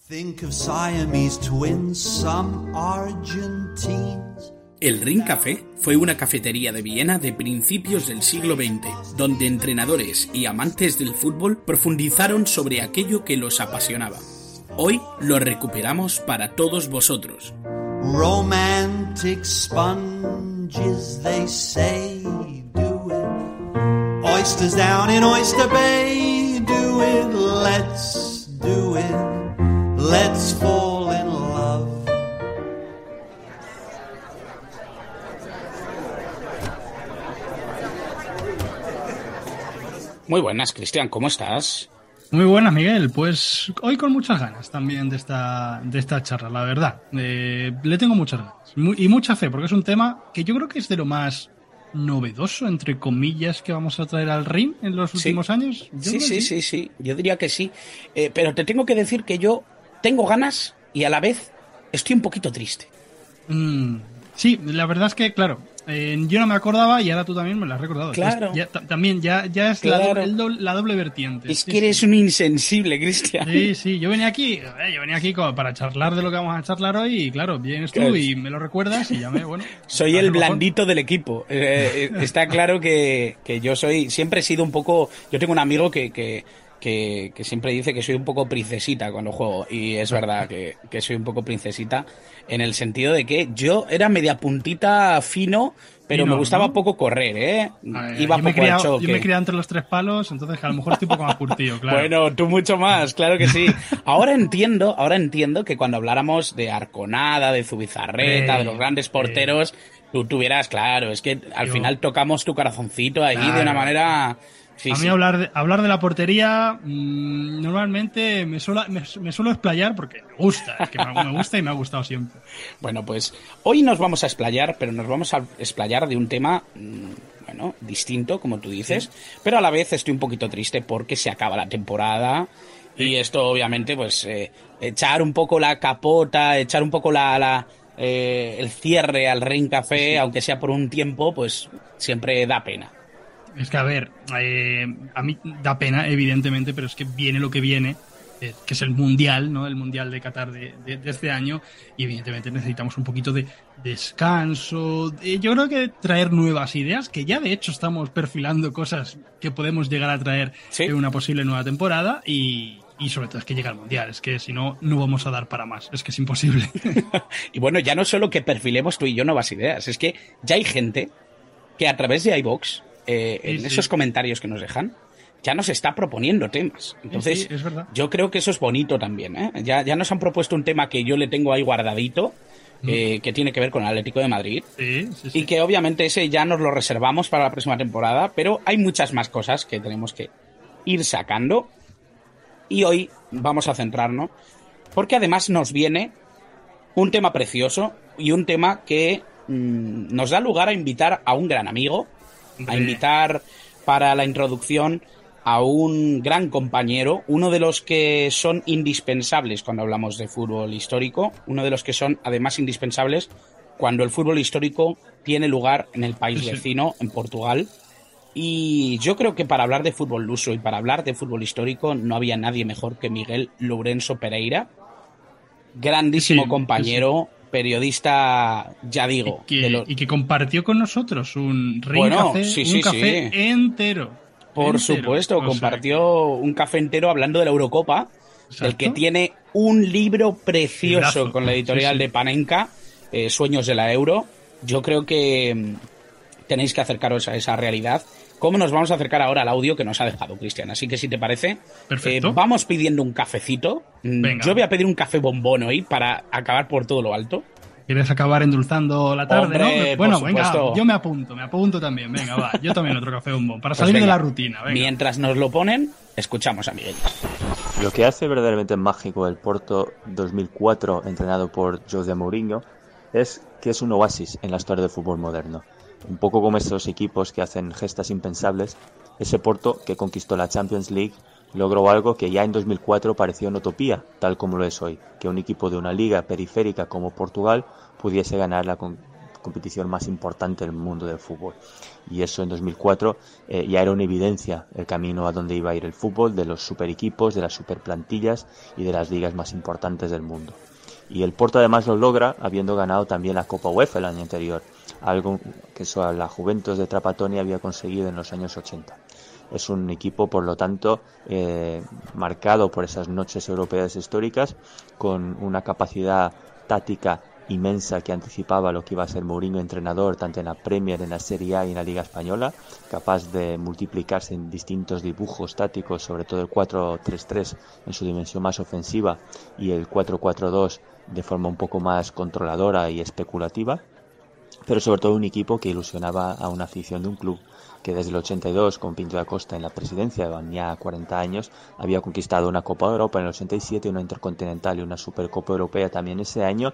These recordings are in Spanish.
Think of Siamese twins, some Argentines. El Ring Café fue una cafetería de Viena de principios del siglo XX, donde entrenadores y amantes del fútbol profundizaron sobre aquello que los apasionaba. Hoy lo recuperamos para todos vosotros. Romantic sponges, they say, do it. Oysters down in Oyster Bay, do it. Let's do it. Let's fall in love. Muy buenas, Cristian, ¿cómo estás? Muy buenas, Miguel. Pues hoy con muchas ganas también de esta charla, la verdad. Le tengo muchas ganas y mucha fe, porque es un tema que yo creo que es de lo más novedoso, entre comillas, que vamos a traer al ring en los últimos años. Sí, yo diría que sí. Pero te tengo que decir que yo tengo ganas y a la vez estoy un poquito triste. Sí, la verdad es que, claro, yo no me acordaba y ahora tú también me lo has recordado. Claro. También ya es claro. la doble vertiente. Es que eres un insensible, Cristian. Sí, yo venía aquí como para charlar de lo que vamos a charlar hoy y claro, vienes tú y me lo recuerdas y ya bueno. Soy el blandito del equipo. Está claro que yo siempre he sido un poco... Yo tengo un amigo que siempre dice que soy un poco princesita cuando juego, y es verdad que soy un poco princesita en el sentido de que yo era media puntita fino, pero me gustaba poco correr, ¿eh? Iba poco al choque. Yo me he criado entre los tres palos, entonces a lo mejor estoy un poco más curtido, claro. Bueno, tú mucho más, claro que sí. Ahora entiendo que cuando habláramos de Arconada, de Zubizarreta, de los grandes porteros, tú tuvieras, claro, es que al final tocamos tu corazoncito ahí de una manera... Sí, a mí hablar de la portería normalmente me suelo explayar porque me gusta, es que me gusta y me ha gustado siempre. Bueno, pues hoy nos vamos a explayar, pero nos vamos a explayar de un tema, distinto, como tú dices, pero a la vez estoy un poquito triste porque se acaba la temporada y esto obviamente pues echar un poco la capota, echar un poco el cierre al Ring Café, aunque sea por un tiempo, pues siempre da pena. Es que, a ver, a mí da pena, evidentemente, pero es que viene lo que viene, que es el Mundial, ¿no? El Mundial de Qatar de este año, y evidentemente necesitamos un poquito de descanso. Yo creo que traer nuevas ideas, que ya de hecho estamos perfilando cosas que podemos llegar a traer en una posible nueva temporada, y sobre todo es que llega el Mundial, es que si no, no vamos a dar para más, es que es imposible. Y bueno, ya no solo que perfilemos tú y yo nuevas ideas, es que ya hay gente que a través de iVoox, esos comentarios que nos dejan, ya nos está proponiendo temas. Entonces, es verdad. Yo creo que eso es bonito también, ¿eh? Ya nos han propuesto un tema que yo le tengo ahí guardadito, que tiene que ver con el Atlético de Madrid. Sí. Y que obviamente ese ya nos lo reservamos para la próxima temporada, pero hay muchas más cosas que tenemos que ir sacando. Y hoy vamos a centrarnos, porque además nos viene un tema precioso y un tema que nos da lugar a invitar a un gran amigo, a invitar para la introducción a un gran compañero, uno de los que son indispensables cuando hablamos de fútbol histórico, uno de los que son además indispensables cuando el fútbol histórico tiene lugar en el país vecino, en Portugal. Y yo creo que para hablar de fútbol luso y para hablar de fútbol histórico no había nadie mejor que Miguel Lourenço Pereira, grandísimo compañero, periodista, ya digo. Y que compartió con nosotros un café entero. Por supuesto, compartió un café entero hablando de la Eurocopa, del que tiene un libro precioso con la editorial de Panenka, Sueños de la Euro. Yo creo que tenéis que acercaros a esa realidad. ¿Cómo nos vamos a acercar ahora al audio que nos ha dejado Cristian? Así que si te parece, vamos pidiendo un cafecito. Venga. Yo voy a pedir un café bombón hoy para acabar por todo lo alto. ¿Quieres acabar endulzando la tarde? Hombre, ¿no? Bueno, venga, yo me apunto también. Venga, va, yo también otro café bombón, para salir de la rutina. Venga. Mientras nos lo ponen, escuchamos a Miguel. Lo que hace verdaderamente mágico el Porto 2004, entrenado por José Mourinho, es que es un oasis en la historia del fútbol moderno. Un poco como estos equipos que hacen gestas impensables, ese Porto que conquistó la Champions League logró algo que ya en 2004 parecía una utopía, tal como lo es hoy, que un equipo de una liga periférica como Portugal pudiese ganarla con competición más importante del mundo del fútbol. Y eso en 2004 ya era una evidencia el camino a donde iba a ir el fútbol, de los super equipos, de las super plantillas y de las ligas más importantes del mundo. Y el Porto además lo logra habiendo ganado también la Copa UEFA el año anterior, algo que la Juventus de Trapattoni había conseguido en los años 80. Es un equipo, por lo tanto, marcado por esas noches europeas históricas, con una capacidad táctica inmensa que anticipaba lo que iba a ser Mourinho entrenador, tanto en la Premier, en la Serie A y en la Liga Española, capaz de multiplicarse en distintos dibujos tácticos, sobre todo el 4-3-3 en su dimensión más ofensiva y el 4-4-2 de forma un poco más controladora y especulativa, pero sobre todo un equipo que ilusionaba a una afición de un club que desde el 82, con Pinto da Costa en la presidencia, ya 40 años, había conquistado una Copa de Europa en el 87, una Intercontinental y una Supercopa Europea también ese año,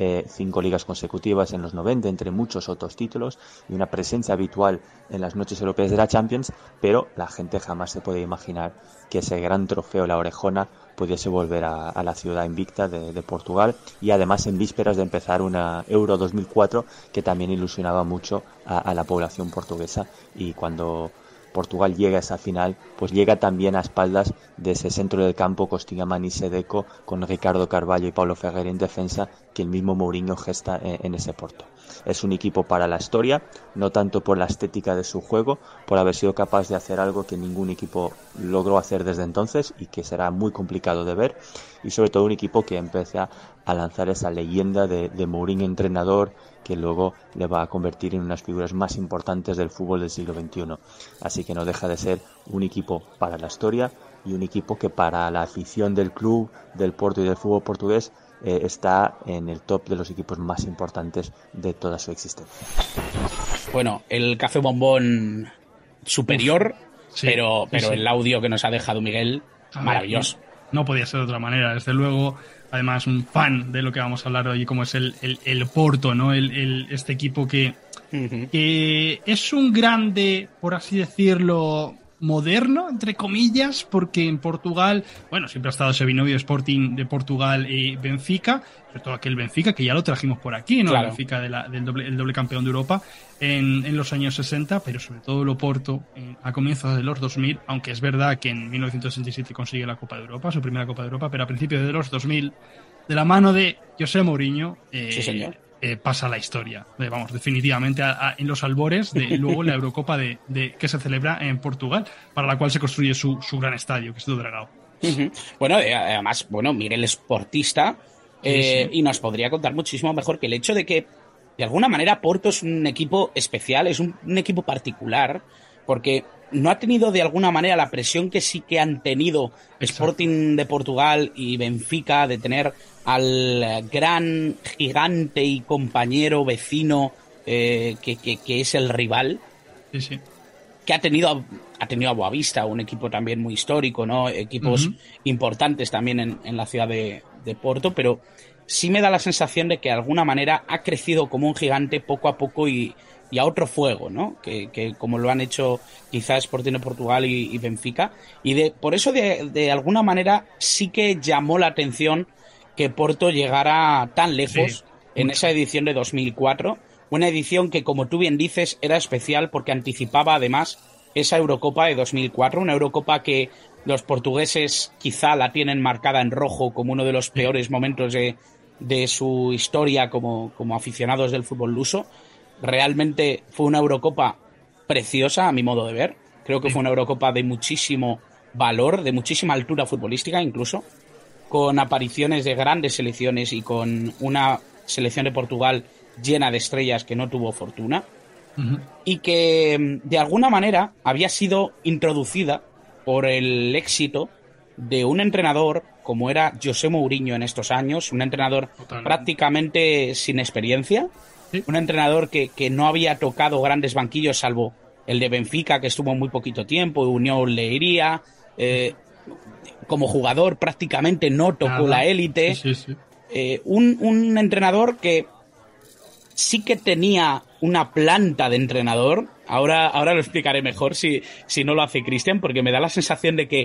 5 ligas consecutivas en los 90, entre muchos otros títulos, y una presencia habitual en las noches europeas de la Champions, pero la gente jamás se podía imaginar que ese gran trofeo, la Orejona, pudiese volver a la ciudad invicta de Portugal, y además en vísperas de empezar una Euro 2004 que también ilusionaba mucho a la población portuguesa. Y cuando Portugal llega a esa final, pues llega también a espaldas de ese centro del campo Costinha y Sedeco, con Ricardo Carvalho y Paulo Ferreira en defensa, que el mismo Mourinho gesta en ese Porto. Es un equipo para la historia, no tanto por la estética de su juego, por haber sido capaz de hacer algo que ningún equipo logró hacer desde entonces y que será muy complicado de ver, y sobre todo un equipo que empieza a lanzar esa leyenda de Mourinho entrenador, que luego le va a convertir en unas figuras más importantes del fútbol del siglo XXI. Así que no deja de ser un equipo para la historia y un equipo que para la afición del club, del Porto y del fútbol portugués está en el top de los equipos más importantes de toda su existencia. Bueno, el café bombón superior, sí, pero sí. El audio que nos ha dejado Miguel, maravilloso. No podía ser de otra manera, desde luego. Además, un fan de lo que vamos a hablar hoy, como es el Porto, ¿no? Este equipo que es un grande, por así decirlo, moderno, entre comillas, porque en Portugal, bueno, siempre ha estado ese binomio Sporting de Portugal y Benfica, sobre todo aquel Benfica, que ya lo trajimos por aquí, ¿no? Claro. El Benfica el doble campeón de Europa en los años 60, pero sobre todo el Oporto a comienzos de los 2000, aunque es verdad que en 1967 consigue la Copa de Europa, su primera Copa de Europa, pero a principios de los 2000, de la mano de José Mourinho, sí, señor. Pasa la historia, vamos, definitivamente en los albores de luego la Eurocopa que se celebra en Portugal, para la cual se construye su gran estadio, que es do Dragao. Bueno, además, Miguel es portista, sí. Y nos podría contar muchísimo mejor que el hecho de que, de alguna manera, Porto es un equipo especial, es un equipo particular, porque no ha tenido de alguna manera la presión que sí que han tenido Sporting de Portugal y Benfica, de tener al gran gigante y compañero vecino que es el rival. Sí, sí. Que ha tenido a Boavista, un equipo también muy histórico, ¿no? Equipos importantes también en la ciudad de Porto, pero sí me da la sensación de que de alguna manera ha crecido como un gigante poco a poco y a otro fuego, ¿no? Que como lo han hecho quizás Sporting de Portugal y Benfica. Y por eso de alguna manera sí que llamó la atención que Porto llegara tan lejos en esa edición de 2004. Una edición que, como tú bien dices, era especial porque anticipaba además esa Eurocopa de 2004, una Eurocopa que los portugueses quizá la tienen marcada en rojo como uno de los peores momentos de su historia como aficionados del fútbol luso. Realmente fue una Eurocopa preciosa a mi modo de ver. Creo que fue una Eurocopa de muchísimo valor, de muchísima altura futbolística incluso, con apariciones de grandes selecciones y con una selección de Portugal llena de estrellas que no tuvo fortuna, y que de alguna manera había sido introducida por el éxito de un entrenador como era José Mourinho en estos años, un entrenador prácticamente sin experiencia, un entrenador que no había tocado grandes banquillos salvo el de Benfica, que estuvo muy poquito tiempo, Unión Leiria, como jugador prácticamente no tocó la élite. Un entrenador que sí que tenía una planta de entrenador. Ahora lo explicaré mejor si no lo hace Cristian, porque me da la sensación de que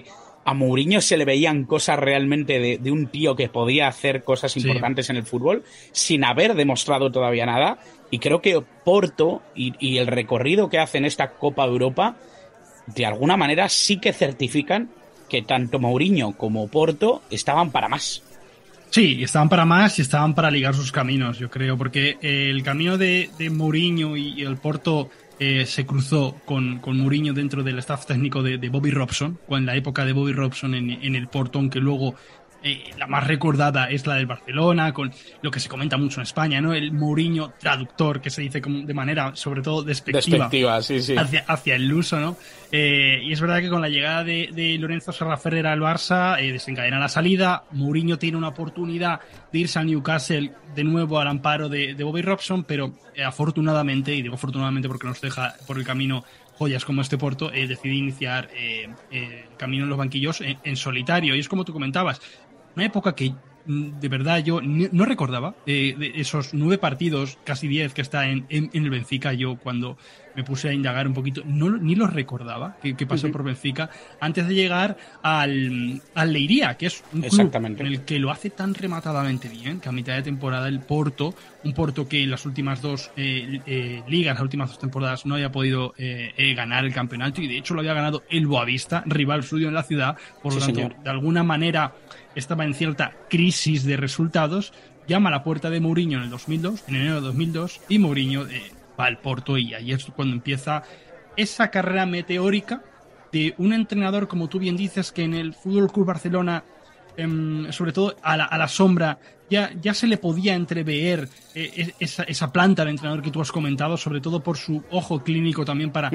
a Mourinho se le veían cosas realmente de un tío que podía hacer cosas importantes en el fútbol sin haber demostrado todavía nada. Y creo que Porto y el recorrido que hace en esta Copa de Europa, de alguna manera sí que certifican que tanto Mourinho como Porto estaban para más. Sí, estaban para más y estaban para ligar sus caminos, yo creo, porque el camino de Mourinho y el Porto se cruzó con Mourinho dentro del staff técnico de Bobby Robson, en la época de Bobby Robson en el Porto, aunque luego la más recordada es la del Barcelona, con lo que se comenta mucho en España, ¿no? El Mourinho traductor, que se dice de manera sobre todo despectiva sí. hacia el luso, ¿no? Y es verdad que con la llegada de Lorenzo Serraferrer al Barça desencadena la salida. Mourinho tiene una oportunidad de irse al Newcastle de nuevo al amparo de Bobby Robson, pero afortunadamente, y digo afortunadamente porque nos deja por el camino joyas como este Porto, decide iniciar el camino en los banquillos en solitario. Y es como tú comentabas, una época que de verdad yo no recordaba, de esos 9 partidos, casi 10 que está en el Benfica. Yo cuando me puse a indagar un poquito, ni los recordaba que pasó por Benfica, antes de llegar al Leiria, que es un club en el que lo hace tan rematadamente bien, que a mitad de temporada el Porto, un Porto que en las últimas 2 ligas, las últimas 2 temporadas no había podido ganar el campeonato, y de hecho lo había ganado el Boavista, rival suyo en la ciudad. Por lo tanto, señor, de alguna manera estaba en cierta crisis de resultados. Llama a la puerta de Mourinho en enero de 2002, y Mourinho va al Porto, y ahí es cuando empieza esa carrera meteórica de un entrenador, como tú bien dices, que en el Fútbol Club Barcelona, sobre todo a la sombra, ya se le podía entrever esa planta de entrenador que tú has comentado, sobre todo por su ojo clínico también para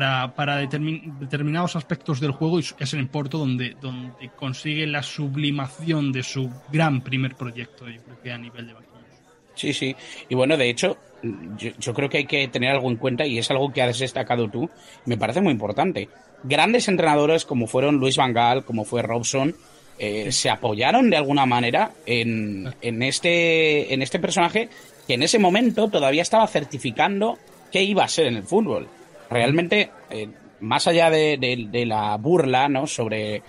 determinados aspectos del juego, y es en el Porto donde consigue la sublimación de su gran primer proyecto, yo creo que a nivel de banquillos. Sí, y bueno, de hecho, yo creo que hay que tener algo en cuenta, y es algo que has destacado tú, me parece muy importante. Grandes entrenadores como fueron Luis Van Gaal, como fue Robson, se apoyaron de alguna manera en este personaje que en ese momento todavía estaba certificando qué iba a ser en el fútbol. Realmente, más allá de la burla, ¿no?, sobre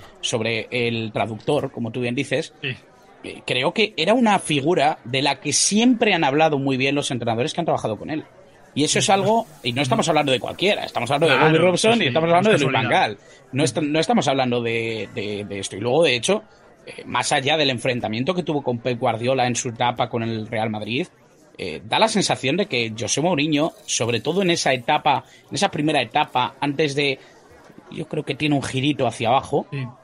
el traductor, como tú bien dices, creo que era una figura de la que siempre han hablado muy bien los entrenadores que han trabajado con él. Y eso es algo, y no estamos hablando de cualquiera, estamos hablando de Bobby Robson, y estamos hablando de Luis Van Gaal. No estamos hablando de esto. Y luego, de hecho, más allá del enfrentamiento que tuvo con Pep Guardiola en su etapa con el Real Madrid, da la sensación de que José Mourinho, sobre todo en esa etapa, en esa primera etapa, antes de, yo creo que tiene un girito hacia abajo,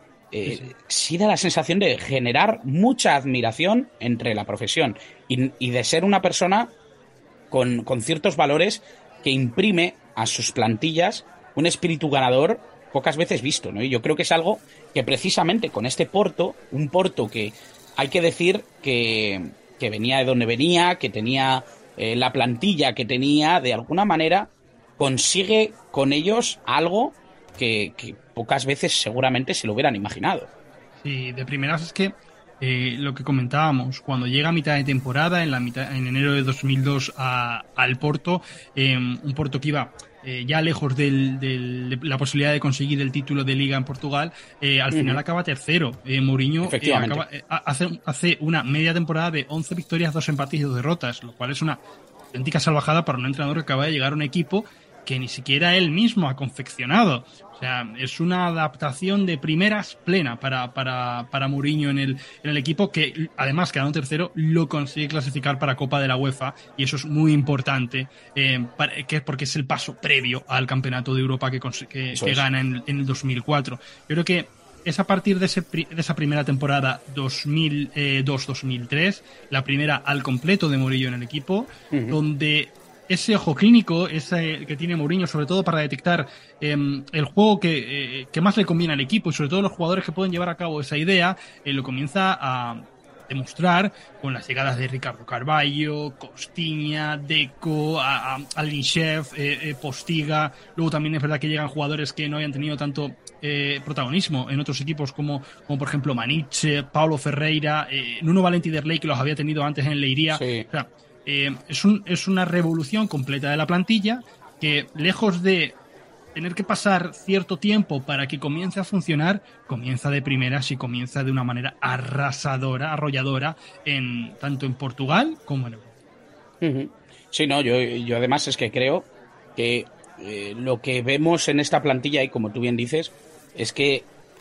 sí da la sensación de generar mucha admiración entre la profesión y de ser una persona con ciertos valores que imprime a sus plantillas un espíritu ganador pocas veces visto, ¿no? Y yo creo que es algo que precisamente con este Porto, un Porto que hay que decir que venía de donde venía, que tenía la plantilla que tenía, de alguna manera consigue con ellos algo que pocas veces seguramente se lo hubieran imaginado. Sí, de primeras es que lo que comentábamos, cuando llega a mitad de temporada, en enero de 2002 al Porto, un Porto que iba ya lejos de la posibilidad de conseguir el título de Liga en Portugal, al final acaba tercero. Mourinho hace una media temporada de 11 victorias, 2 empates y 2 derrotas, lo cual es una auténtica salvajada para un entrenador que acaba de llegar a un equipo que ni siquiera él mismo ha confeccionado. O sea, es una adaptación de primeras plena para Mourinho en el equipo, que además, quedando tercero, lo consigue clasificar para Copa de la UEFA, y eso es muy importante, porque es el paso previo al Campeonato de Europa que gana en el 2004. Yo creo que es a partir de esa primera temporada 2002-2003, la primera al completo de Mourinho en el equipo, donde ese ojo clínico, ese que tiene Mourinho, sobre todo para detectar el juego que más le conviene al equipo, y sobre todo los jugadores que pueden llevar a cabo esa idea, lo comienza a demostrar con las llegadas de Ricardo Carvalho, Costinha, Deco, Alinchev, Postiga. Luego también es verdad que llegan jugadores que no habían tenido tanto protagonismo en otros equipos, como por ejemplo Maniche, Paulo Ferreira, Nuno Valenti Derlei, que los había tenido antes en Leiria. Sí. O sea, es una revolución completa de la plantilla, que lejos de tener que pasar cierto tiempo para que comience a funcionar, comienza de primeras y comienza de una manera arrasadora, arrolladora, tanto en Portugal como en Europa. Sí, no, yo además es que creo que lo que vemos en esta plantilla, y como tú bien dices, es que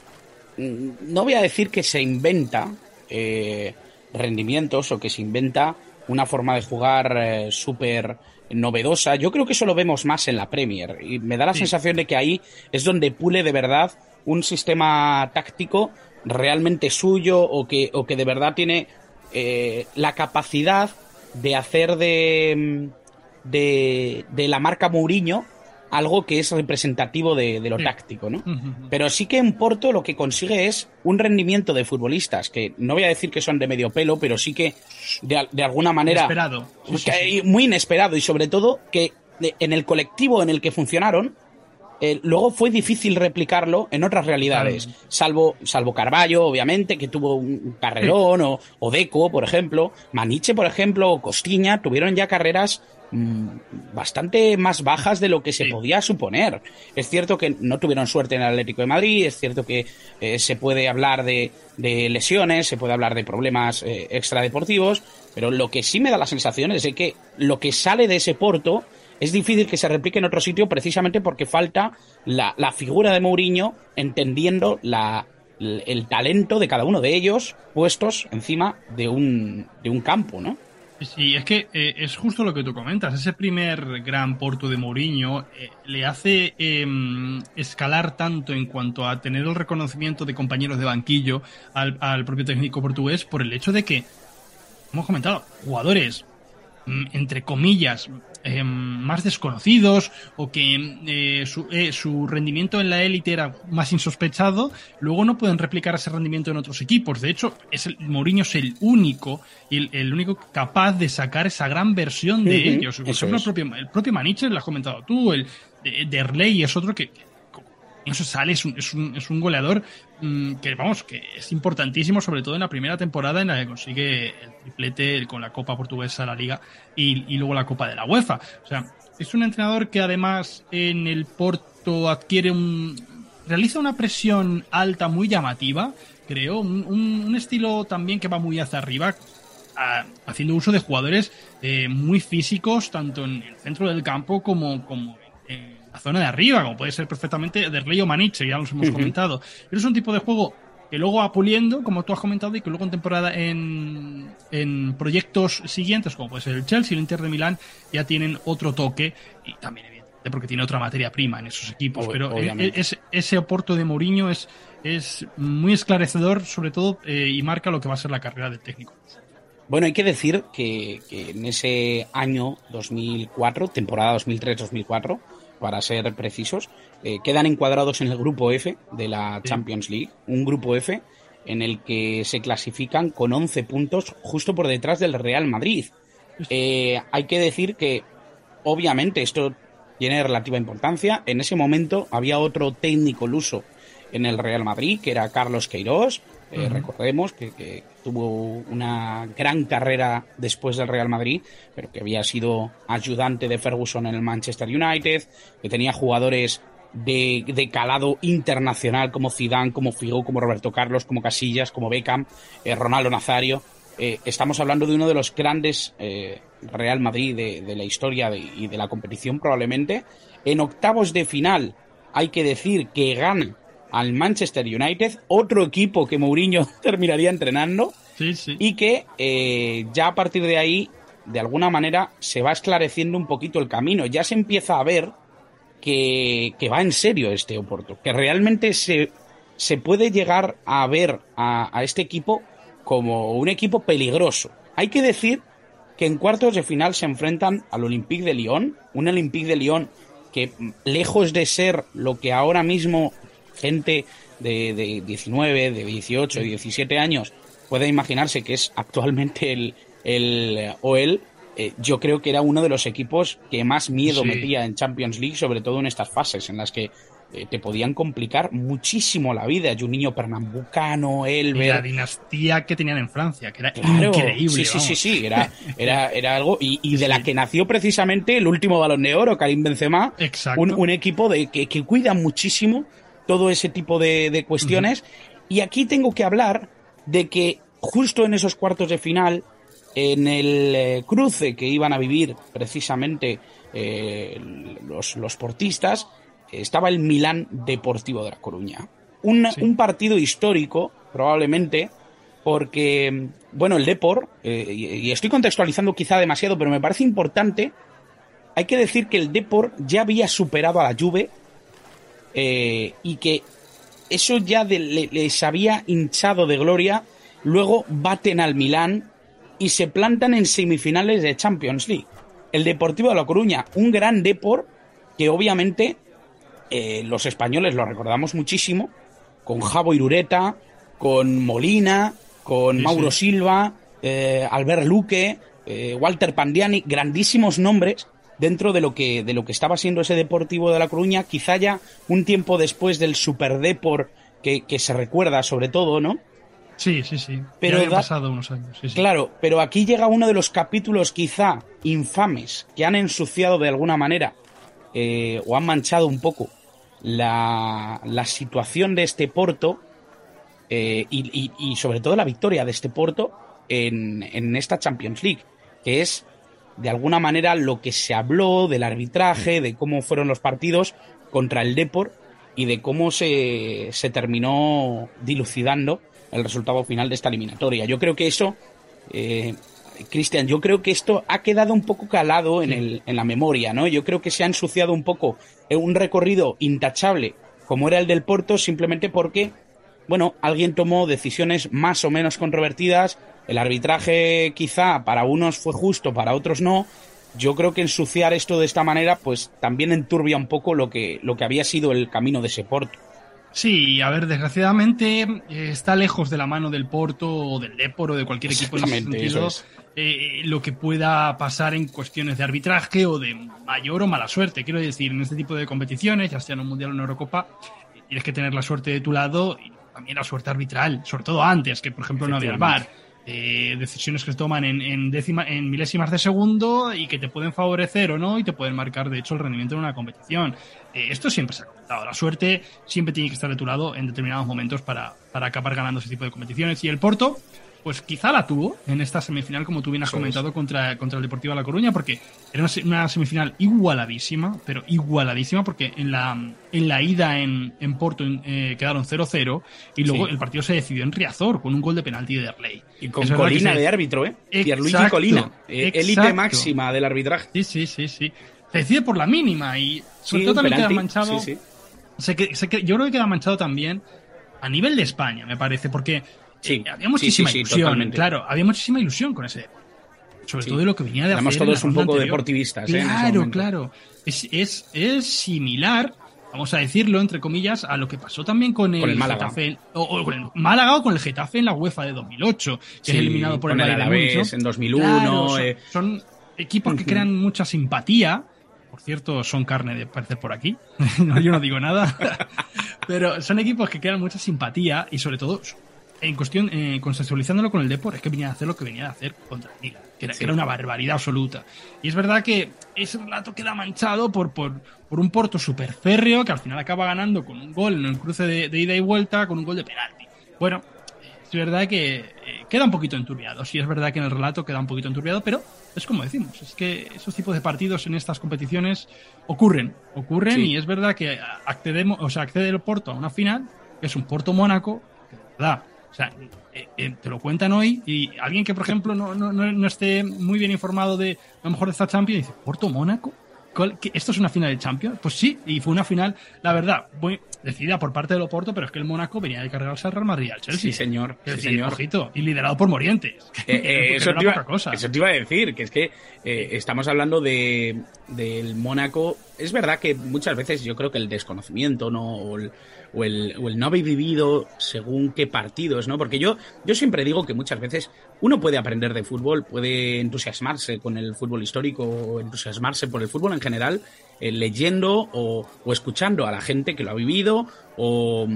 no voy a decir que se inventa rendimientos o que se inventa una forma de jugar súper novedosa. Yo creo que eso lo vemos más en la Premier y me da la sensación de que ahí es donde pule de verdad un sistema táctico realmente suyo o que de verdad tiene la capacidad de hacer de la marca Mourinho algo que es representativo de lo táctico, ¿no? Pero sí que en Porto lo que consigue es un rendimiento de futbolistas que no voy a decir que son de medio pelo, pero sí que de alguna manera inesperado. Muy inesperado, y sobre todo que en el colectivo en el que funcionaron luego fue difícil replicarlo en otras realidades, salvo Carvalho, obviamente, que tuvo un carrerón, o Deco, por ejemplo, Maniche, por ejemplo, o Costiña, tuvieron ya carreras bastante más bajas de lo que se podía suponer. Es cierto que no tuvieron suerte en el Atlético de Madrid, es cierto que se puede hablar de lesiones, se puede hablar de problemas extradeportivos, pero lo que sí me da la sensación es de que lo que sale de ese Porto es difícil que se replique en otro sitio, precisamente porque falta la figura de Mourinho entendiendo el talento de cada uno de ellos puestos encima de un campo, ¿no? Sí, es que es justo lo que tú comentas. Ese primer gran Porto de Mourinho le hace escalar tanto en cuanto a tener el reconocimiento de compañeros de banquillo al propio técnico portugués por el hecho de que, hemos comentado, jugadores, entre comillas, más desconocidos o que su rendimiento en la élite era más insospechado, luego no pueden replicar ese rendimiento en otros equipos. De hecho, Mourinho es el único capaz de sacar esa gran versión de ellos. El propio Maniche, lo has comentado tú, el Derlei es otro que no se sale, es un goleador que es importantísimo, sobre todo en la primera temporada en la que consigue el triplete con la Copa Portuguesa, la Liga y luego la Copa de la UEFA. O sea, es un entrenador que además en el Porto realiza una presión alta muy llamativa, creo, un estilo también que va muy hacia arriba, haciendo uso de jugadores muy físicos, tanto en el centro del campo como en la zona de arriba, como puede ser perfectamente Derlei o Maniche, ya los hemos comentado. Pero es un tipo de juego que luego va puliendo, como tú has comentado, y que luego en temporada en proyectos siguientes, como puede ser el Chelsea, el Inter de Milán, ya tienen otro toque, y también evidentemente porque tiene otra materia prima en esos equipos. Pero ese Oporto de Mourinho es muy esclarecedor, sobre todo, y marca lo que va a ser la carrera del técnico. Bueno, hay que decir que en ese año 2004, temporada 2003-2004, para ser precisos, quedan encuadrados en el grupo F de la Champions League, un grupo F en el que se clasifican con 11 puntos justo por detrás del Real Madrid. Hay que decir que, obviamente, esto tiene relativa importancia. En ese momento había otro técnico luso en el Real Madrid, que era Carlos Queiroz. Recordemos que tuvo una gran carrera después del Real Madrid, pero que había sido ayudante de Ferguson en el Manchester United, que tenía jugadores de calado internacional como Zidane, como Figo, como Roberto Carlos, como Casillas, como Beckham, Ronaldo Nazario. Estamos hablando de uno de los grandes Real Madrid de la historia y de la competición, probablemente. En octavos de final hay que decir que gana al Manchester United, otro equipo que Mourinho terminaría entrenando, y que ya a partir de ahí, de alguna manera, se va esclareciendo un poquito el camino. Ya se empieza a ver que va en serio este Oporto, que realmente se puede llegar a ver a este equipo como un equipo peligroso. Hay que decir que en cuartos de final se enfrentan al Olympique de Lyon, un Olympique de Lyon que, lejos de ser lo que ahora mismo gente de 19, de 18, de 17 años puede imaginarse que es actualmente el OL, yo creo que era uno de los equipos que más miedo metía en Champions League, sobre todo en estas fases en las que te podían complicar muchísimo la vida. Juninho Pernambucano, Elber... Y la dinastía que tenían en Francia, que era increíble. Sí, era algo... Y de la que nació precisamente el último Balón de Oro, Karim Benzema. Exacto. Un equipo que cuida muchísimo todo ese tipo de cuestiones. Y aquí tengo que hablar de que justo en esos cuartos de final, en el cruce que iban a vivir precisamente los portistas, estaba el Milán Deportivo de La Coruña. Un partido histórico, probablemente, porque, bueno, el Depor, y estoy contextualizando quizá demasiado, pero me parece importante, hay que decir que el Depor ya había superado a la Juve y que eso ya les había hinchado de gloria. Luego baten al Milán y se plantan en semifinales de Champions League. El Deportivo de La Coruña, un gran Depor que obviamente los españoles lo recordamos muchísimo, con Javo Irureta, con Molina, con Mauro Silva, Albert Luque, Walter Pandiani, grandísimos nombres dentro de lo que estaba siendo ese Deportivo de La Coruña, quizá ya un tiempo después del Super Depor que se recuerda sobre todo, ¿no? Sí. Pero ya han pasado unos años. Sí. Claro, pero aquí llega uno de los capítulos quizá infames que han ensuciado de alguna manera o han manchado un poco la situación de este Porto y sobre todo la victoria de este Porto en esta Champions League, que es de alguna manera lo que se habló del arbitraje, de cómo fueron los partidos contra el Depor y de cómo se terminó dilucidando el resultado final de esta eliminatoria. Yo creo que eso, Cristian, yo creo que esto ha quedado un poco calado en la memoria, ¿no? Yo creo que se ha ensuciado un poco un recorrido intachable como era el del Porto, simplemente porque, bueno, alguien tomó decisiones más o menos controvertidas, el arbitraje quizá para unos fue justo, para otros no. Yo creo que ensuciar esto de esta manera pues también enturbia un poco lo que había sido el camino de ese Porto. Sí, a ver, desgraciadamente está lejos de la mano del Porto o del Depor o de cualquier equipo en ese sentido, lo que pueda pasar en cuestiones de arbitraje o de mayor o mala suerte. Quiero decir, en este tipo de competiciones, ya sea en un Mundial o en una Eurocopa, tienes que tener la suerte de tu lado y también la suerte arbitral, sobre todo antes, que por ejemplo no había el VAR. Decisiones que se toman en milésimas de segundo y que te pueden favorecer o no y te pueden marcar de hecho el rendimiento en una competición. Esto siempre se ha comentado, la suerte siempre tiene que estar de tu lado en determinados momentos para acabar ganando ese tipo de competiciones, y el Porto pues quizá la tuvo en esta semifinal, como tú bien has comentado, contra el Deportivo de La Coruña, porque era una semifinal igualadísima, pero igualadísima, porque en la ida en Porto quedaron 0-0 y luego el partido se decidió en Riazor con un gol de penalti de Derlei. Y con Colina de árbitro, Pierluigi Colina, élite máxima del arbitraje. Sí. Se decide por la mínima y sobre todo también queda manchado. Yo creo que queda manchado también a nivel de España, me parece, porque había muchísima ilusión, totalmente. Claro, había muchísima ilusión con ese, sobre todo de lo que venía de hacer. Éramos todos un poco anterior. Deportivistas, Claro. Es similar, vamos a decirlo entre comillas, a lo que pasó también con el Málaga. Getafe, o con el Málaga o con el Getafe en la UEFA de 2008, que es eliminado por el Bayern Múnich, ¿no? En 2001. Claro, son equipos que crean mucha simpatía. Por cierto, son carne de parecer por aquí. No, yo no digo nada. Pero son equipos que crean mucha simpatía y sobre todo, en cuestión, contextualizándolo con el Depor, es que venía a hacer lo que venía a hacer contra el Milan, que era una barbaridad absoluta. Y es verdad que ese relato queda manchado por un Porto súper férreo que al final acaba ganando con un gol en el cruce de ida y vuelta, con un gol de penalti. Bueno, es verdad que queda un poquito enturbiado. Sí, es verdad que en el relato queda un poquito enturbiado, pero es como decimos, es que esos tipos de partidos en estas competiciones ocurren y es verdad que accede el Porto a una final, que es un Porto-Mónaco, que de verdad, o sea, te lo cuentan hoy y alguien que, por ejemplo, no esté muy bien informado de a lo mejor de esta Champions dice, ¿Porto-Mónaco? ¿Esto es una final de Champions? Pues sí, y fue una final, la verdad, muy decidida por parte del Oporto, pero es que el Mónaco venía de cargarse al Real Madrid y al Chelsea. Sí, señor. Ojito, y liderado por Morientes. Eso te iba a decir, que es que estamos hablando del Mónaco. Es verdad que muchas veces yo creo que el desconocimiento, ¿no? O el no haber vivido según qué partidos, ¿no? Porque yo siempre digo que muchas veces uno puede aprender de fútbol, puede entusiasmarse con el fútbol histórico o entusiasmarse por el fútbol en general, leyendo o escuchando a la gente que lo ha vivido o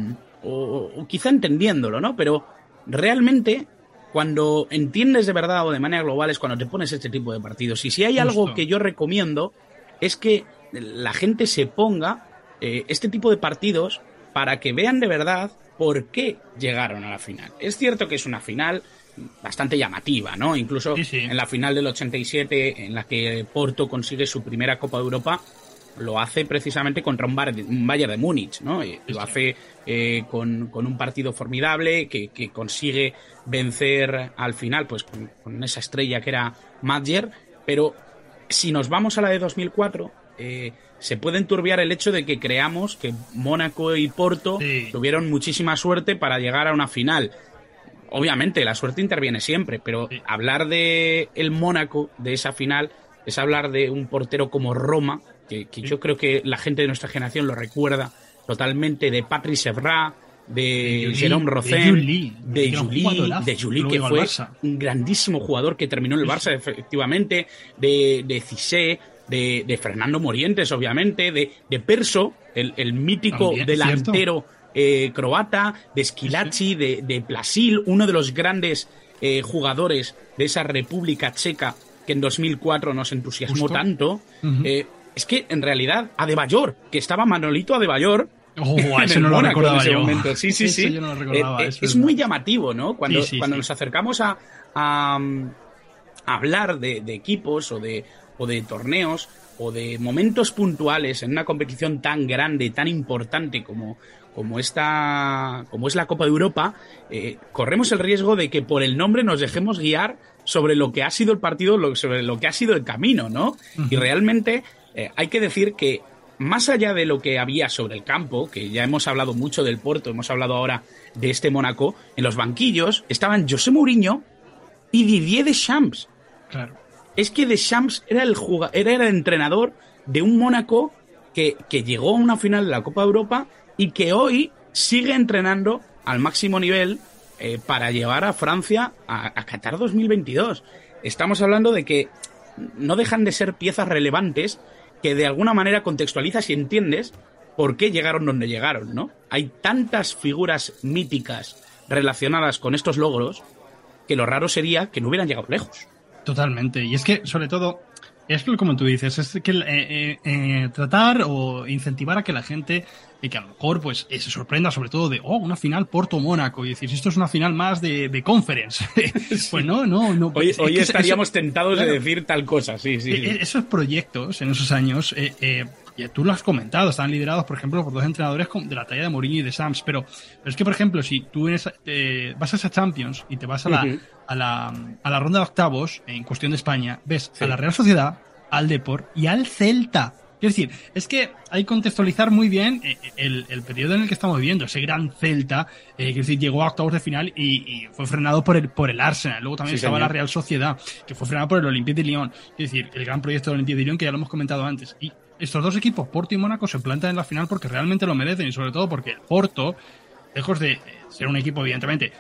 quizá entendiéndolo, ¿no? Pero realmente cuando entiendes de verdad o de manera global es cuando te pones este tipo de partidos. Y si hay algo que yo recomiendo es que la gente se ponga este tipo de partidos para que vean de verdad por qué llegaron a la final. Es cierto que es una final bastante llamativa, ¿no? Incluso en la final del 87, en la que Porto consigue su primera Copa de Europa, lo hace precisamente contra un Bayern de Múnich, ¿no? Lo hace con un partido formidable que consigue vencer al final, pues con esa estrella que era Madjer. Pero si nos vamos a la de 2004, se puede enturbiar el hecho de que creamos que Mónaco y Porto tuvieron muchísima suerte para llegar a una final. Obviamente, la suerte interviene siempre, pero hablar de el Mónaco, de esa final, es hablar de un portero como Roma, que yo creo que la gente de nuestra generación lo recuerda totalmente, de Patrice Evra, de Jérôme Rosen, de Juli, que fue un grandísimo jugador que terminó en el Barça, efectivamente, de Cissé, de Fernando Morientes, obviamente, de Perso, el mítico delantero croata, de Schillaci, de Plasil, uno de los grandes jugadores de esa República Checa que en 2004 nos entusiasmó tanto. Es que en realidad Adebayor, que estaba Manolito Adebayor eso no lo recordaba yo. Momento. Sí. Yo no lo recordaba, es muy llamativo, ¿no? Cuando nos acercamos a hablar de equipos o de torneos o de momentos puntuales en una competición tan grande, tan importante como es la Copa de Europa, corremos el riesgo de que por el nombre nos dejemos guiar sobre lo que ha sido el partido, sobre lo que ha sido el camino, ¿no? Y realmente hay que decir que más allá de lo que había sobre el campo, que ya hemos hablado mucho del Porto, hemos hablado ahora de este Mónaco, en los banquillos estaban José Mourinho y Didier Deschamps. Claro. Es que Deschamps era el entrenador de un Mónaco que llegó a una final de la Copa de Europa y que hoy sigue entrenando al máximo nivel para llevar a Francia a Qatar 2022. Estamos hablando de que no dejan de ser piezas relevantes que de alguna manera contextualizas y entiendes por qué llegaron donde llegaron, ¿no? Hay tantas figuras míticas relacionadas con estos logros que lo raro sería que no hubieran llegado lejos. Totalmente. Y es que, sobre todo, es como tú dices, es que tratar o incentivar a que la gente, que a lo mejor pues se sorprenda sobre todo de, una final Porto-Mónaco, y decir, si esto es una final más de Conference. Pues no. Hoy estaríamos tentados de decir tal cosa, sí. Esos proyectos en esos años, tú lo has comentado, están liderados, por ejemplo, por dos entrenadores de la talla de Mourinho y de Sams, pero es que, por ejemplo, si tú vas a esa Champions y te vas a la ronda de octavos, en cuestión de España, ves a la Real Sociedad, al Depor y al Celta. Es decir, es que hay que contextualizar muy bien el periodo en el que estamos viviendo. Ese gran Celta, llegó a octavos de final y fue frenado por el Arsenal. Luego también estaba la Real Sociedad, que fue frenado por el Olympique de Lyon. Es decir, el gran proyecto del Olympique de Lyon, que ya lo hemos comentado antes. Y estos dos equipos, Porto y Mónaco, se plantan en la final porque realmente lo merecen, y sobre todo porque el Porto, lejos de ser un equipo evidentemente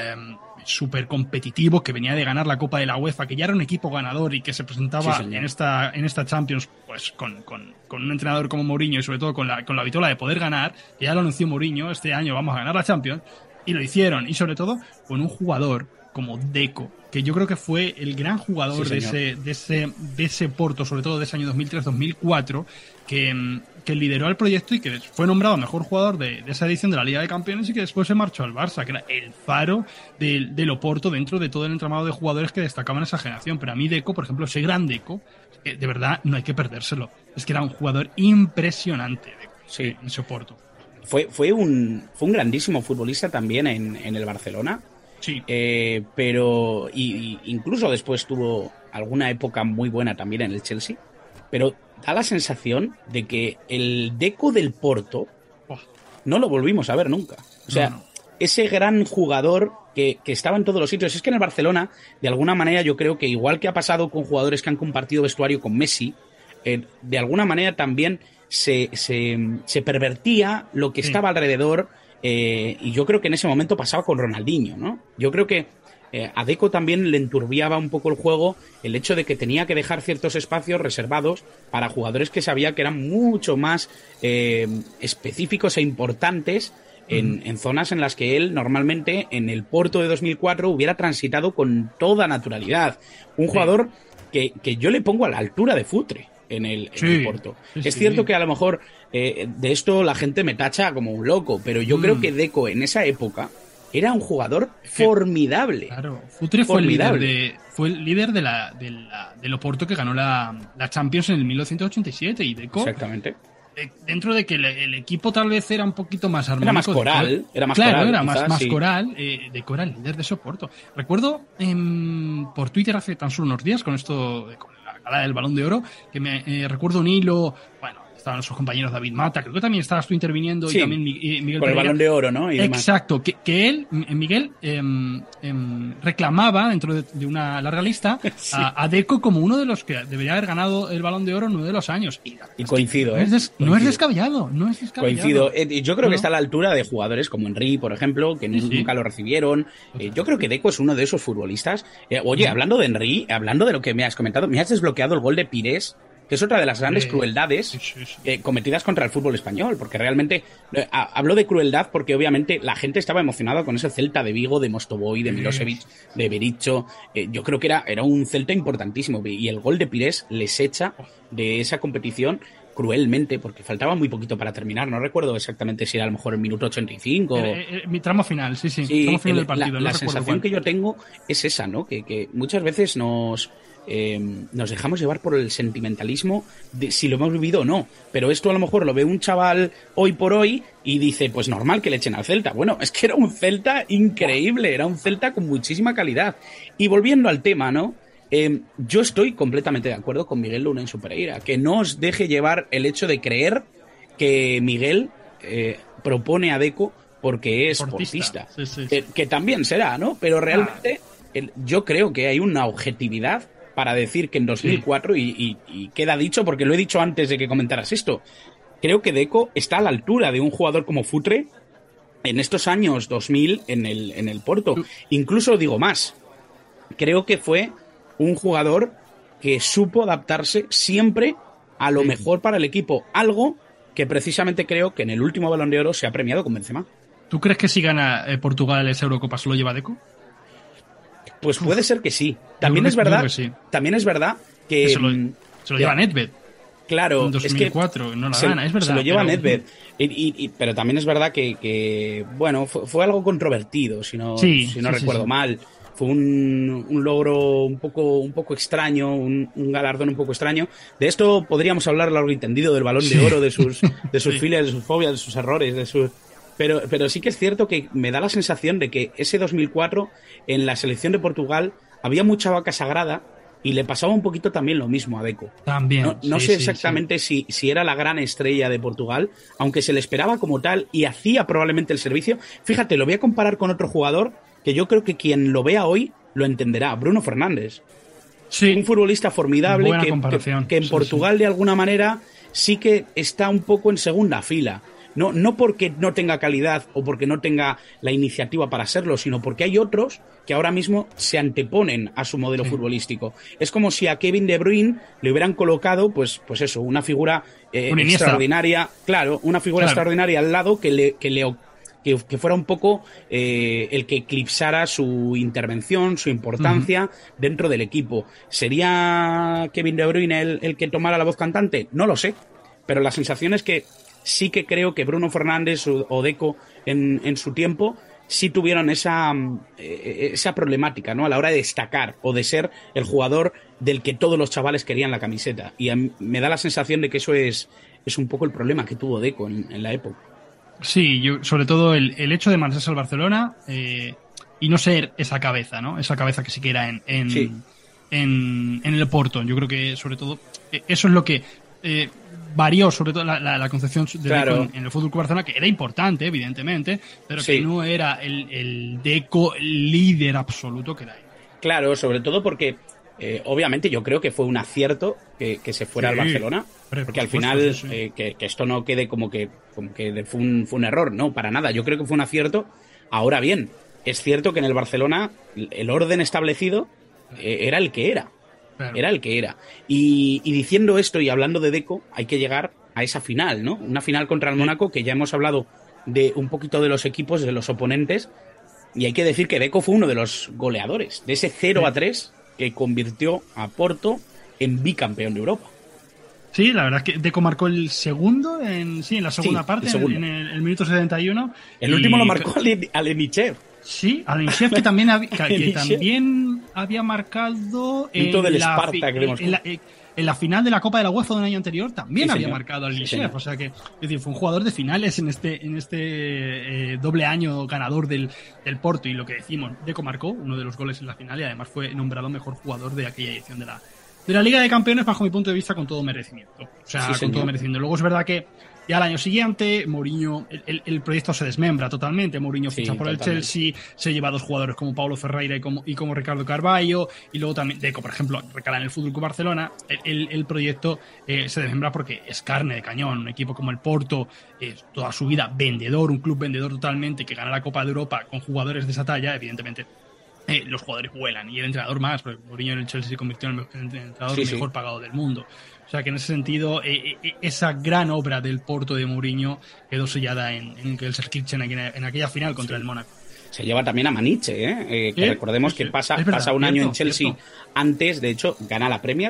súper competitivo, que venía de ganar la Copa de la UEFA, que ya era un equipo ganador y que se presentaba en esta Champions pues con un entrenador como Mourinho, y sobre todo con la vitola de poder ganar, que ya lo anunció Mourinho, este año vamos a ganar la Champions, y lo hicieron, y sobre todo con un jugador como Deco, que yo creo que fue el gran jugador de ese Porto, sobre todo de ese año 2003-2004, que lideró el proyecto y que fue nombrado mejor jugador de esa edición de la Liga de Campeones, y que después se marchó al Barça, que era el faro del Oporto dentro de todo el entramado de jugadores que destacaban esa generación. Pero a mí Deco, por ejemplo, ese gran Deco, de verdad no hay que perdérselo. Es que era un jugador impresionante en ese Oporto. Fue un grandísimo futbolista también en el Barcelona. Sí. Pero incluso después tuvo alguna época muy buena también en el Chelsea. Pero da la sensación de que el Deco del Porto no lo volvimos a ver nunca. O sea, ese gran jugador que estaba en todos los sitios. Es que en el Barcelona, de alguna manera, yo creo que igual que ha pasado con jugadores que han compartido vestuario con Messi, de alguna manera también se pervertía lo que estaba alrededor. Y yo creo que en ese momento pasaba con Ronaldinho, ¿no? Yo creo que a Deco también le enturbiaba un poco el juego el hecho de que tenía que dejar ciertos espacios reservados para jugadores que sabía que eran mucho más específicos e importantes en zonas en las que él normalmente en el Porto de 2004 hubiera transitado con toda naturalidad. Un jugador que yo le pongo a la altura de Futre en el Porto. Es cierto que a lo mejor de esto la gente me tacha como un loco, pero yo creo que Deco en esa época era un jugador formidable. Claro, Futre fue el líder del Oporto que ganó la Champions en el 1987 y Deco. Exactamente. Dentro de que el equipo tal vez era un poquito más armónico. Era más coral. Deco era el líder de ese Oporto. Recuerdo por Twitter hace tan solo unos días con esto, con la gala del Balón de Oro, que me recuerdo un hilo, bueno, estaban sus compañeros David Mata, creo que también estabas tú interviniendo, y también Miguel con Pereira. El Balón de Oro, ¿no? Y exacto, que él, Miguel, reclamaba dentro de una larga lista a Deco como uno de los que debería haber ganado el Balón de Oro en uno de los años. Y coincido, no es descabellado. Coincido. Yo creo que está a la altura de jugadores como Henry, por ejemplo, que nunca lo recibieron. Yo creo que Deco es uno de esos futbolistas. Oye, hablando de Henry, hablando de lo que me has comentado, me has desbloqueado el gol de Pires, que es otra de las grandes crueldades cometidas contra el fútbol español, porque realmente hablo de crueldad porque obviamente la gente estaba emocionada con ese Celta de Vigo, de Mostovoy, de Milosevic, de Berizzo. Yo creo que era un Celta importantísimo, y el gol de Pires les echa de esa competición cruelmente, porque faltaba muy poquito para terminar. No recuerdo exactamente si era a lo mejor el minuto 85. Mi tramo final, tramo final del partido. La sensación que yo tengo es esa, ¿no? Que muchas veces nos dejamos llevar por el sentimentalismo de si lo hemos vivido o no, pero esto a lo mejor lo ve un chaval hoy por hoy y dice, pues normal que le echen al Celta. Bueno, es que era un Celta increíble, era un Celta con muchísima calidad. Y volviendo al tema, ¿no? Yo estoy completamente de acuerdo con Miguel Luna en su Pereira, que no os deje llevar el hecho de creer que Miguel propone a Deco porque es sportista. Que también será, ¿no? Pero realmente yo creo que hay una objetividad para decir que en 2004, y queda dicho porque lo he dicho antes de que comentaras esto, creo que Deco está a la altura de un jugador como Futre en estos años 2000 en el Porto. Incluso digo más, creo que fue un jugador que supo adaptarse siempre a lo mejor para el equipo, algo que precisamente creo que en el último Balón de Oro se ha premiado con Benzema. ¿Tú crees que si gana Portugal esa Eurocopa se lo lleva Deco? Pues puede ser que sí. También es verdad que se lo lleva Nedved. Claro, en 2004 no la gana, es verdad. Se lo lleva Nedved. Pero también es verdad que bueno, fue algo controvertido, si no recuerdo mal. Fue un logro un poco extraño, un galardón un poco extraño. De esto podríamos hablar largo y tendido, del Balón de Oro, de sus filias, de sus fobias, de sus errores, Pero sí que es cierto que me da la sensación de que ese 2004 en la selección de Portugal había mucha vaca sagrada y le pasaba un poquito también lo mismo a Deco. También. No sé exactamente si era la gran estrella de Portugal, aunque se le esperaba como tal y hacía probablemente el servicio. Fíjate, lo voy a comparar con otro jugador que yo creo que quien lo vea hoy lo entenderá, Bruno Fernández. Sí. Un futbolista formidable que en Portugal de alguna manera sí que está un poco en segunda fila. No porque no tenga calidad o porque no tenga la iniciativa para serlo, sino porque hay otros que ahora mismo se anteponen a su modelo futbolístico. Es como si a Kevin De Bruyne le hubieran colocado, pues eso, una figura extraordinaria, extraordinaria al lado que fuera un poco el que eclipsara su intervención, su importancia dentro del equipo. ¿Sería Kevin De Bruyne el que tomara la voz cantante? No lo sé, pero la sensación es que sí que creo que Bruno Fernández o Deco en su tiempo sí tuvieron esa problemática, ¿no? A la hora de destacar o de ser el jugador del que todos los chavales querían la camiseta. Y me da la sensación de que eso es un poco el problema que tuvo Deco en la época. Sí, sobre todo el hecho de marcharse al Barcelona y no ser esa cabeza, ¿no? Esa cabeza que sí que era en el Porto. Yo creo que sobre todo eso es lo que varió sobre todo la concepción de Deco en el Fútbol Club Barcelona, que era importante, evidentemente, pero que no era el Deco líder absoluto que era él. Claro, sobre todo porque obviamente yo creo que fue un acierto que se fuera al Barcelona, porque al final que esto no quede como que fue un error, no, para nada. Yo creo que fue un acierto. Ahora bien, es cierto que en el Barcelona el orden establecido era el que era. Claro. Era el que era. Y diciendo esto y hablando de Deco, hay que llegar a esa final, ¿no? Una final contra el Mónaco, que ya hemos hablado de un poquito de los equipos, de los oponentes, y hay que decir que Deco fue uno de los goleadores de ese 0-3 que convirtió a Porto en bicampeón de Europa. Sí, la verdad es que Deco marcó el segundo en la segunda parte, en el minuto 71. El último lo marcó Alenichev. Sí, Alenichev que también había marcado en la final de la Copa de la UEFA de un año anterior, también había marcado Alenichev. O sea que es decir, fue un jugador de finales en este doble año ganador del Porto. Y lo que decimos, Deco marcó uno de los goles en la final y además fue nombrado mejor jugador de aquella edición de la Liga de Campeones, bajo mi punto de vista, con todo merecimiento. O sea, con todo merecimiento. Luego es verdad que ya al año siguiente, Mourinho, el proyecto se desmembra totalmente. Mourinho ficha por el Chelsea, se lleva a 2 jugadores como Paulo Ferreira y como Ricardo Carvalho, y luego también Deco, por ejemplo, recala en el Fútbol Club Barcelona. El proyecto se desmembra porque es carne de cañón. Un equipo como el Porto, toda su vida vendedor, un club vendedor totalmente, que gana la Copa de Europa con jugadores de esa talla, evidentemente. Los jugadores vuelan y el entrenador más, porque Mourinho en el Chelsea se convirtió en el entrenador mejor pagado del mundo. O sea que en ese sentido, esa gran obra del Porto de Mourinho quedó sellada en el Gelsenkirchen en aquella final contra el Mónaco. Se lleva también a Maniche, que recordemos que pasa un año en Chelsea antes, de hecho, gana la Premier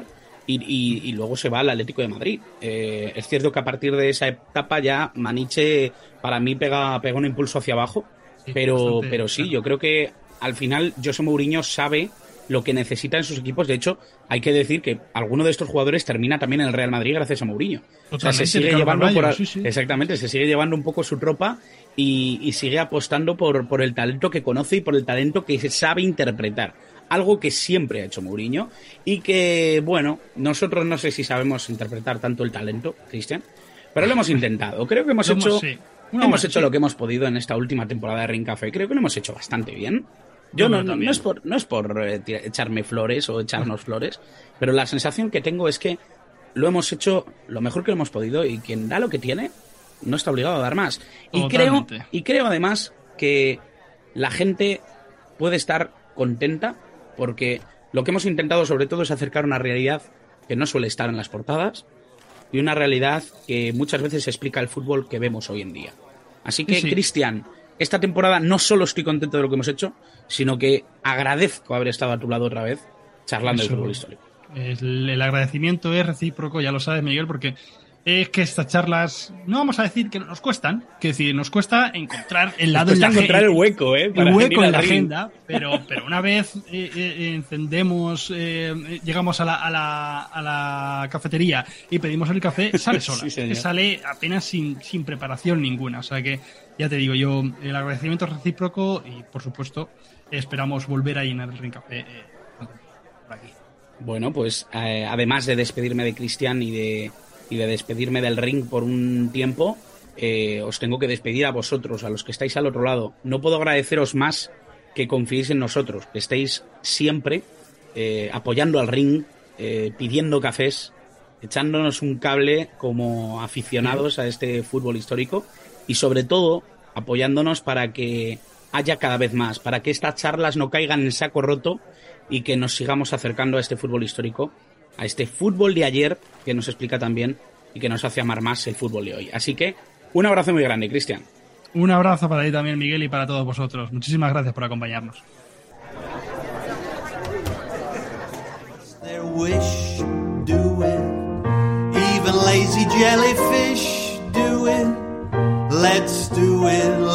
y luego se va al Atlético de Madrid. Es cierto que a partir de esa etapa ya Maniche para mí pega un impulso hacia abajo, pero sí, yo creo que al final José Mourinho sabe lo que necesita en sus equipos. De hecho, hay que decir que alguno de estos jugadores termina también en el Real Madrid gracias a Mourinho. O sea, se sigue llevando exactamente, se sigue llevando un poco su tropa y sigue apostando por el talento que conoce y por el talento que sabe interpretar. Algo que siempre ha hecho Mourinho y que, bueno, nosotros no sé si sabemos interpretar tanto el talento, Cristian, pero lo hemos intentado. Creo que hemos hecho lo que hemos podido en esta última temporada de Ring Café. Creo que lo hemos hecho bastante bien. Yo no es por echarme flores o echarnos flores, pero la sensación que tengo es que lo hemos hecho lo mejor que lo hemos podido y quien da lo que tiene no está obligado a dar más. Y creo además que la gente puede estar contenta porque lo que hemos intentado sobre todo es acercar una realidad que no suele estar en las portadas y una realidad que muchas veces explica el fútbol que vemos hoy en día. Así que, Cristian, esta temporada no solo estoy contento de lo que hemos hecho, sino que agradezco haber estado a tu lado otra vez charlando del fútbol histórico. El agradecimiento es recíproco, ya lo sabes, Miguel, porque es que estas charlas, no vamos a decir que nos cuestan, que decir, nos cuesta encontrar el lado en la encontrar el hueco, el hueco en la agenda, pero una vez encendemos, llegamos a la cafetería y pedimos el café, sale sola, sale apenas sin preparación ninguna, o sea que ya te digo yo, el agradecimiento es recíproco y por supuesto esperamos volver a llenar el Ring Café por aquí. Bueno, pues además de despedirme de Cristian y de despedirme del ring por un tiempo, os tengo que despedir a vosotros, a los que estáis al otro lado. No puedo agradeceros más que confiéis en nosotros, que estéis siempre apoyando al ring, pidiendo cafés, echándonos un cable como aficionados a este fútbol histórico y sobre todo apoyándonos para que haya cada vez más, para que estas charlas no caigan en saco roto y que nos sigamos acercando a este fútbol histórico, a este fútbol de ayer que nos explica también y que nos hace amar más el fútbol de hoy. Así que un abrazo muy grande, Cristian. Un abrazo para ti también, Miguel, y para todos vosotros. Muchísimas gracias por acompañarnos. Even lazy jellyfish do it. Let's do it